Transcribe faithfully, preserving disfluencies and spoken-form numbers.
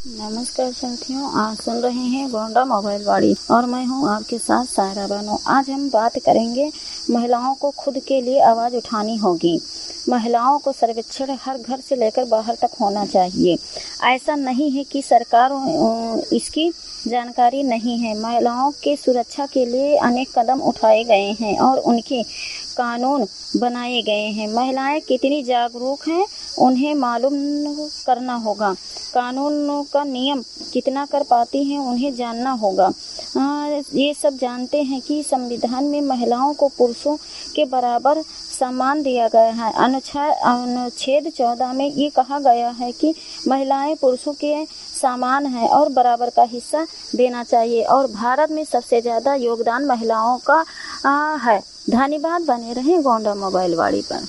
नमस्कार साथियों, आप सुन रहे हैं गोंडा मोबाइल वाड़ी और मैं हूं आपके साथ सायरा बानो। आज हम बात करेंगे महिलाओं को खुद के लिए आवाज़ उठानी होगी। महिलाओं को सर्वेक्षण हर घर से लेकर बाहर तक होना चाहिए। ऐसा नहीं है कि सरकार इसकी जानकारी नहीं है। महिलाओं के सुरक्षा के लिए अनेक कदम उठाए गए हैं और उनके कानून बनाए गए हैं। महिलाएं कितनी जागरूक हैं उन्हें मालूम करना होगा। कानून का नियम कितना कर पाती हैं उन्हें जानना होगा। आ, ये सब जानते हैं कि संविधान में महिलाओं को पुरुषों के बराबर सम्मान दिया गया है। अनुच्छेद अनुच्छेद चौदह में ये कहा गया है कि महिलाएं पुरुषों के समान है और बराबर का हिस्सा देना चाहिए और भारत में सबसे ज़्यादा योगदान महिलाओं का आ, है। धन्यवाद। बने रहें गोंडा मोबाइल वाड़ी पर।